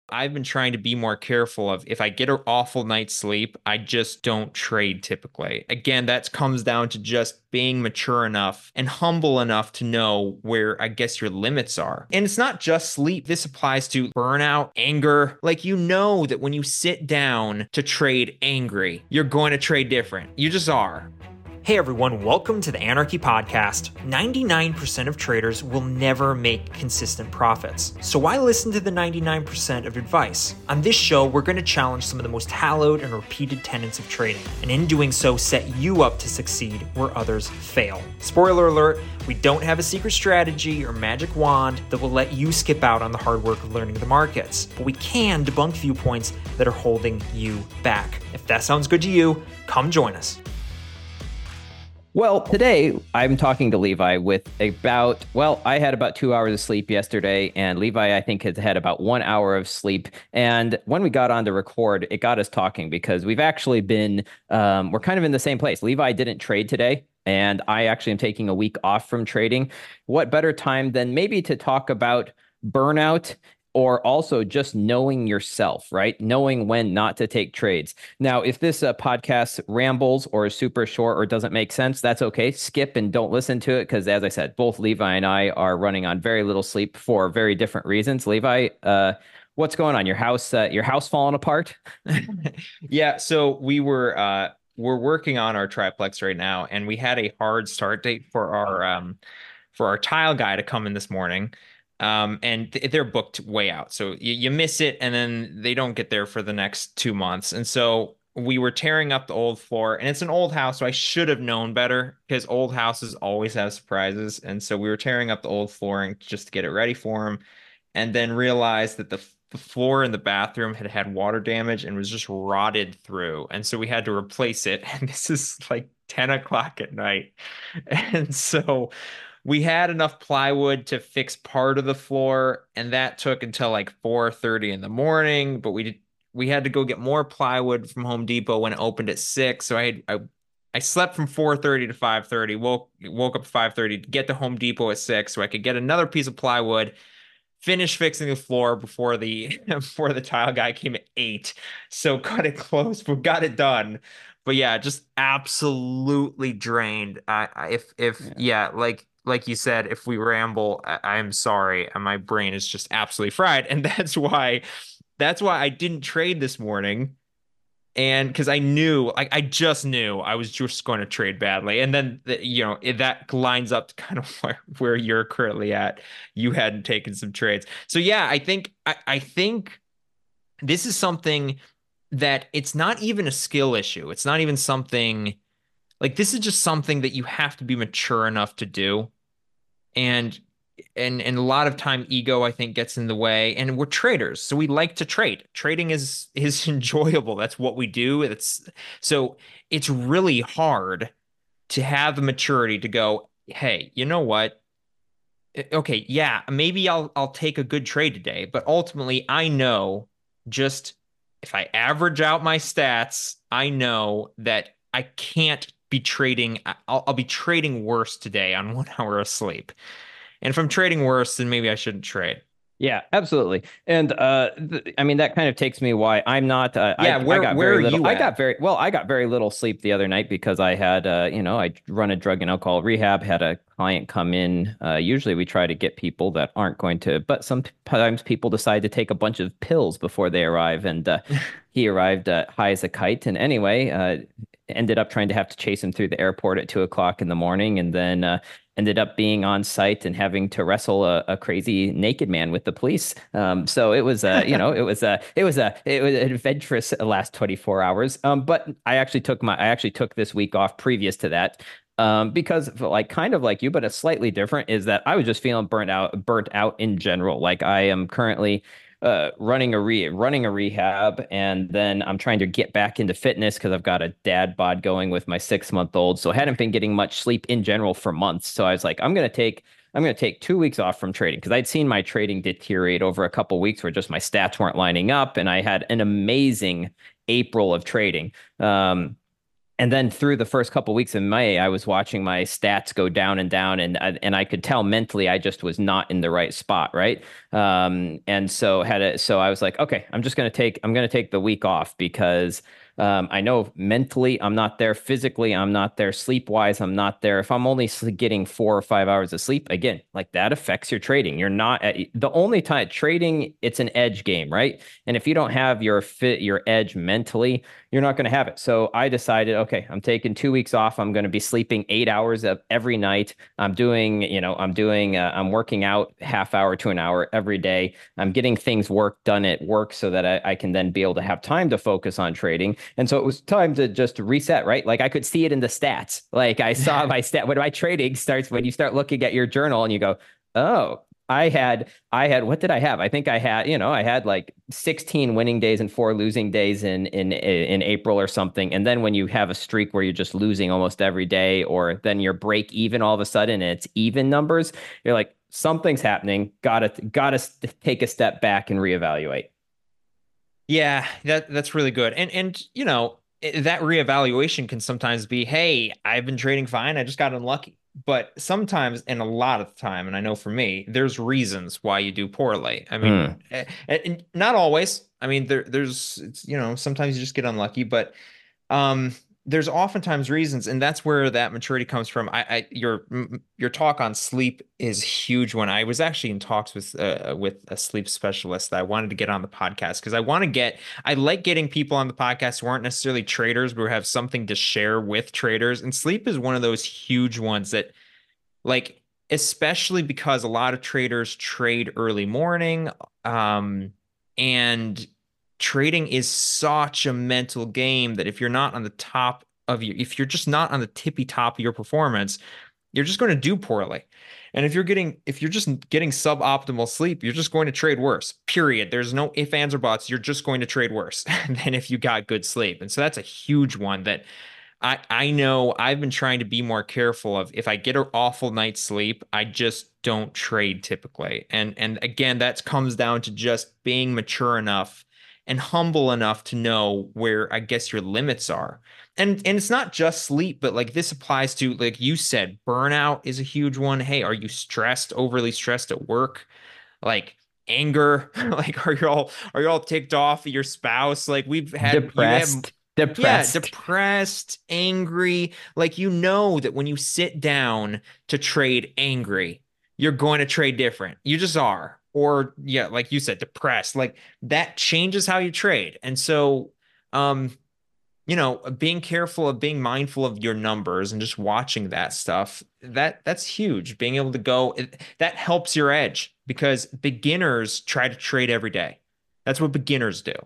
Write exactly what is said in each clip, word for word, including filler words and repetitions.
I've been trying to be more careful of if I get an awful night's sleep, I just don't trade typically. Again, that comes down to just being mature enough and humble enough to know where I guess your limits are. And it's not just sleep. This applies to burnout, anger. Like you know that when you sit down to trade angry, you're going to trade different. You just are. Hey everyone, welcome to the Anarchy Podcast. ninety-nine percent of traders will never make consistent profits. So why listen to the ninety-nine percent of advice? On this show, we're going to challenge some of the most hallowed and repeated tenets of trading, and in doing so, set you up to succeed where others fail. Spoiler alert, we don't have a secret strategy or magic wand that will let you skip out on the hard work of learning the markets, but we can debunk viewpoints that are holding you back. If that sounds good to you, come join us. Well, today I'm talking to Levi with about, well, I had about two hours of sleep yesterday, and Levi, I think, has had about one hour of sleep. And when we got on to record, it got us talking because we've actually been, um, we're kind of in the same place. Levi didn't trade today, and I actually am taking a week off from trading. What better time than maybe to talk about burnout or also just knowing yourself, right? Knowing when not to take trades. Now, if this uh, podcast rambles or is super short or doesn't make sense, that's okay. Skip and don't listen to it because, as I said, both Levi and I are running on very little sleep for very different reasons. Levi, uh, what's going on? Your house, uh, your house falling apart? Yeah, so we were uh, we're working on our triplex right now, and we had a hard start date for our um, for our tile guy to come in this morning. Um, and th they're booked way out. So you, you miss it, and then they don't get there for the next two months. And so we were tearing up the old floor, and it's an old house, so I should have known better because old houses always have surprises. And so we were tearing up the old flooring just to get it ready for him, and then realized that the the floor in the bathroom had had water damage and was just rotted through. And so we had to replace it. And this is like ten o'clock at night. And so we had enough plywood to fix part of the floor, and that took until like four thirty in the morning, but we did we had to go get more plywood from Home Depot when it opened at six. So I had, I I slept from four thirty to five thirty, woke woke up at five thirty to get to Home Depot at six so I could get another piece of plywood, finish fixing the floor before the before the tile guy came at eight. So cut it close, but got it done. But yeah, just absolutely drained. I, I if if Yeah. yeah, like like you said, if we ramble, I, I'm sorry. My brain is just absolutely fried, and that's why that's why I didn't trade this morning. And because I knew, like, I just knew I was just going to trade badly. And then, the, you know, it, that lines up to kind of where, where you're currently at. You hadn't taken some trades. So, yeah, I think, I, I think this is something that it's not even a skill issue. It's not even something like this is just something that you have to be mature enough to do. And and and a lot of time ego I think gets in the way, and we're traders, so we like to trade. Trading is is enjoyable. That's what we do. It's so it's really hard to have the maturity to go, hey, you know what? Eh, okay, yeah, maybe I'll I'll take a good trade today, but ultimately I know just if I average out my stats, I know that I can't be trading. I'll, I'll be trading worse today on one hour of sleep. And if I'm trading worse, then maybe I shouldn't trade. Yeah, absolutely. And uh, th I mean, that kind of takes me why I'm not, uh, I, Yeah, I where got where very are little, you I at? got very, well, I got very little sleep the other night because I had, uh, you know, I run a drug and alcohol rehab, had a client come in. Uh, usually we try to get people that aren't going to, but sometimes people decide to take a bunch of pills before they arrive. And uh, he arrived uh, high as a kite. And anyway, uh, ended up trying to have to chase him through the airport at two o'clock in the morning. And then, uh, ended up being on site and having to wrestle a, a crazy naked man with the police. Um, so it was, uh, you know, it was a, it was a, it was an adventurous last twenty-four hours. Um, but I actually took my, I actually took this week off previous to that. Um, because like kind of like you, but it's slightly different is that I was just feeling burnt out, burnt out in general. Like I am currently uh running a re running a rehab, and then I'm trying to get back into fitness because I've got a dad bod going with my six month old. So I hadn't been getting much sleep in general for months. So I was like, I'm gonna take I'm gonna take two weeks off from trading because I'd seen my trading deteriorate over a couple weeks where just my stats weren't lining up, and I had an amazing April of trading. Um And then through the first couple weeks in May, I was watching my stats go down and down, and and I could tell mentally I just was not in the right spot, right? Um, and so had a so I was like, okay, I'm just gonna take I'm gonna take the week off because um, I know mentally I'm not there, physically I'm not there, sleep wise I'm not there. If I'm only getting four or five hours of sleep, again, like that affects your trading. You're not at the only time trading, it's an edge game, right? And if you don't have your fit, your edge mentally, you're not going to have it. So I decided, okay, I'm taking two weeks off. I'm going to be sleeping eight hours of every night. I'm doing, you know, I'm doing, uh, I'm working out half hour to an hour every day. I'm getting things work done at work so that I, I can then be able to have time to focus on trading. And so it was time to just reset, right? Like I could see it in the stats. Like I saw my stat when my trading starts, when you start looking at your journal and you go, oh, I had, I had, what did I have? I think I had, you know, I had like sixteen winning days and four losing days in, in, in April or something. And then when you have a streak where you're just losing almost every day, or then you're break even all of a sudden and it's even numbers, you're like, something's happening. Gotta, gotta take a step back and reevaluate. Yeah, that that's really good. And and you know, that reevaluation can sometimes be, hey, I've been trading fine, I just got unlucky. But sometimes, and a lot of the time, and I know for me, there's reasons why you do poorly. I mean, Mm. eh, eh, not always. I mean, there there's it's, you know, sometimes you just get unlucky, but um, there's oftentimes reasons, and that's where that maturity comes from. I, I your your talk on sleep is huge. When I was actually in talks with uh, with a sleep specialist that I wanted to get on the podcast because I want to get I like getting people on the podcast who aren't necessarily traders but who have something to share with traders. And sleep is one of those huge ones that, like, especially because a lot of traders trade early morning, um, and trading is such a mental game that if you're not on the top of your, if you're just not on the tippy top of your performance, you're just going to do poorly. And if you're getting, if you're just getting suboptimal sleep, you're just going to trade worse. Period. There's no ifs, ands, or buts. You're just going to trade worse than if you got good sleep. And so that's a huge one that I I know I've been trying to be more careful of. If I get an awful night's sleep, I just don't trade typically. And and again, that comes down to just being mature enough and humble enough to know where I guess your limits are. And and it's not just sleep, but like this applies to, like you said, burnout is a huge one. Hey, are you stressed, overly stressed at work? Like anger, like are you all are you all ticked off at your spouse? Like we've had you have Depressed, yeah, depressed. depressed, angry. Like you know that when you sit down to trade angry, you're going to trade different. You just are. Or yeah, like you said, depressed. Like that changes how you trade. And so, um, you know, being careful of being mindful of your numbers and just watching that stuff, that that's huge. Being able to go, it, that helps your edge because beginners try to trade every day. That's what beginners do.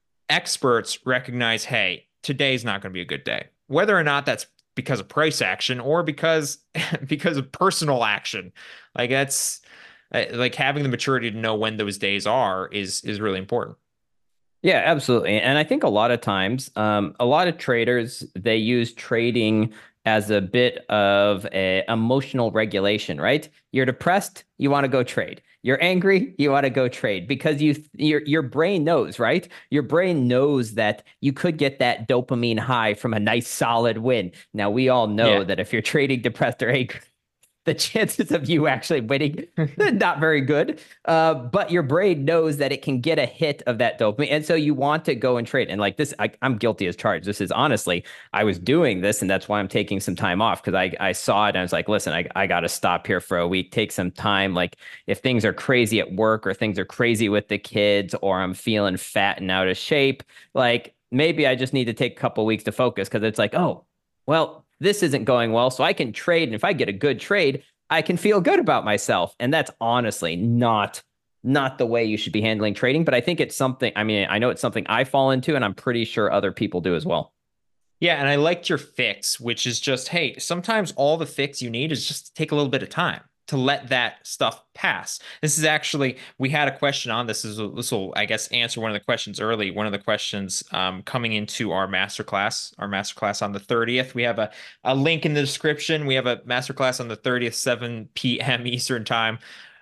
Experts recognize, hey, today's not going to be a good day. Whether or not that's because of price action or because because of personal action. Like that's uh, like having the maturity to know when those days are is is really important. Yeah, absolutely. And I think a lot of times, um, a lot of traders, they use trading as a bit of a emotional regulation, right? You're depressed, you want to go trade. You're angry, you want to go trade because you your your brain knows, right? Your brain knows that you could get that dopamine high from a nice solid win. Now, we all know Yeah. that if you're trading depressed or angry, the chances of you actually winning not very good, uh, but your brain knows that it can get a hit of that dopamine, and so you want to go and trade. And like this, I, I'm guilty as charged. This is honestly, I was doing this, and that's why I'm taking some time off because I I saw it and I was like, listen, I I got to stop here for a week, take some time. Like if things are crazy at work or things are crazy with the kids, or I'm feeling fat and out of shape, like maybe I just need to take a couple weeks to focus because it's like, oh, well, this isn't going well, so I can trade. And if I get a good trade, I can feel good about myself. And that's honestly not not the way you should be handling trading. But I think it's something, I mean, I know it's something I fall into, and I'm pretty sure other people do as well. Yeah, and I liked your fix, which is just, hey, sometimes all the fix you need is just to take a little bit of time to let that stuff pass. This is actually, we had a question on this. This will, this will, I guess, answer one of the questions early. One of the questions um, coming into our masterclass, our masterclass on the thirtieth. We have a, a link in the description. We have a masterclass on the thirtieth, seven p m Eastern time,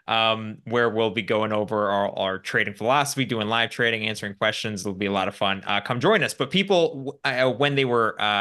um, where we'll be going over our, our trading philosophy, doing live trading, answering questions. It'll be a lot of fun. Uh, come join us. But people, uh, when they were uh,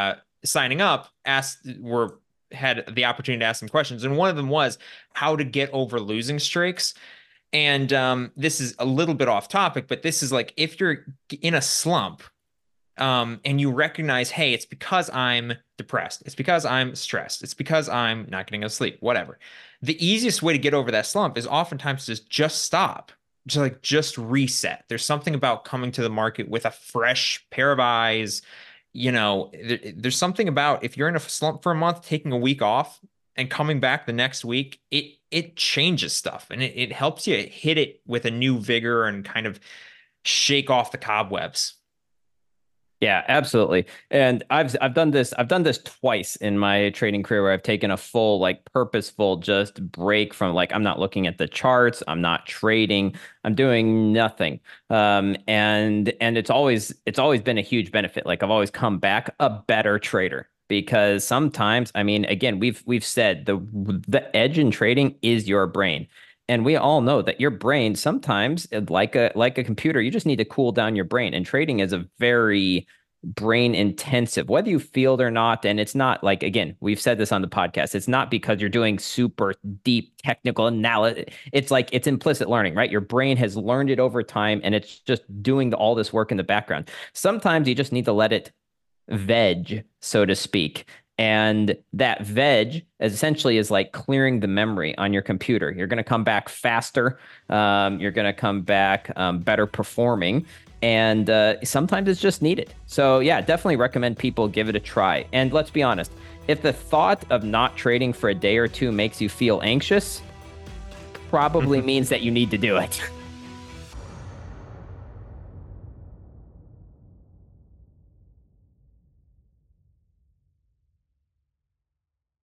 signing up asked were had the opportunity to ask some questions, and one of them was how to get over losing streaks. And um, this is a little bit off topic, but this is like if you're in a slump, um, and you recognize, hey, it's because I'm depressed, it's because I'm stressed, it's because I'm not getting enough sleep, whatever. The easiest way to get over that slump is oftentimes just just stop, just like just reset. There's something about coming to the market with a fresh pair of eyes. You know, there, there's something about if you're in a slump for a month, taking a week off and coming back the next week, it it changes stuff, and it, it helps you hit it with a new vigor and kind of shake off the cobwebs. Yeah, absolutely. And I've I've done this I've done this twice in my trading career where I've taken a full, like, purposeful just break from, like, I'm not looking at the charts, I'm not trading, I'm doing nothing. Um, and and it's always it's always been a huge benefit. Like, I've always come back a better trader, because sometimes, I mean, again, we've we've said the the edge in trading is your brain. And we all know that your brain sometimes, like a like a computer, you just need to cool down your brain. And trading is a very brain intensive, whether you feel it or not. And it's not like, again, we've said this on the podcast, it's not because you're doing super deep technical analysis. It's like it's implicit learning, right? Your brain has learned it over time, and it's just doing all this work in the background. Sometimes you just need to let it veg, so to speak. And that veg essentially is like clearing the memory on your computer. You're going to come back faster. Um, you're going to come back um, better performing. And uh, sometimes it's just needed. So yeah, definitely recommend people give it a try. And let's be honest, if the thought of not trading for a day or two makes you feel anxious, probably means that you need to do it.